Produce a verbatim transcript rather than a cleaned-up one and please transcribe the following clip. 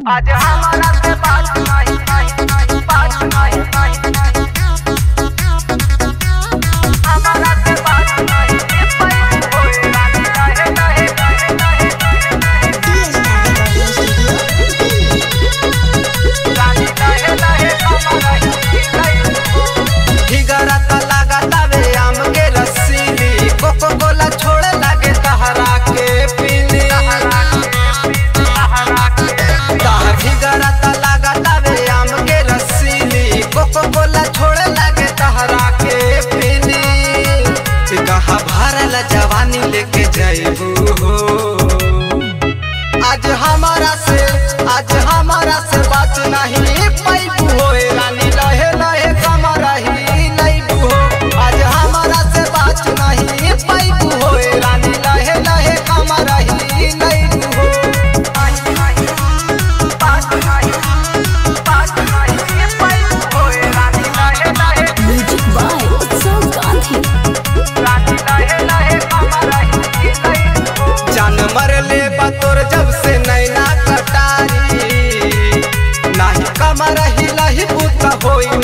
आज हमारा से बात नहीं नहीं नहीं बात नहीं नहीं नहीं हमारा से बात नहीं ये पैसे होए रानी रहे रहे रहे रहे रानी रहे रहे हमारा ही हिगरा त लागता वे आम के रसीली कोको कोला छोड़े लागे तहरा के पीली हिगरा त लागता वे आम के रसीली कोको कोला छोड़े लागे तहरा के पीली कहाँ भरल जवानी लेके जाइबू हो आज हमारा से आज हमारा से बात नहीं पैबू हो रानी लहे लहे कमरा ही लैबू हो आज हमारा से बात नहीं पैबू हो रानी लहे लहे कमरा ही लैबू हो बात नहीं बात नहीं ये पैसे होए रानी रहे रहे Music by Utsav Gandhi. रानी रहे रहे हमारा ही जान मरले बतोर जब से नैना कटारी नाही कमर ही लही पुत होई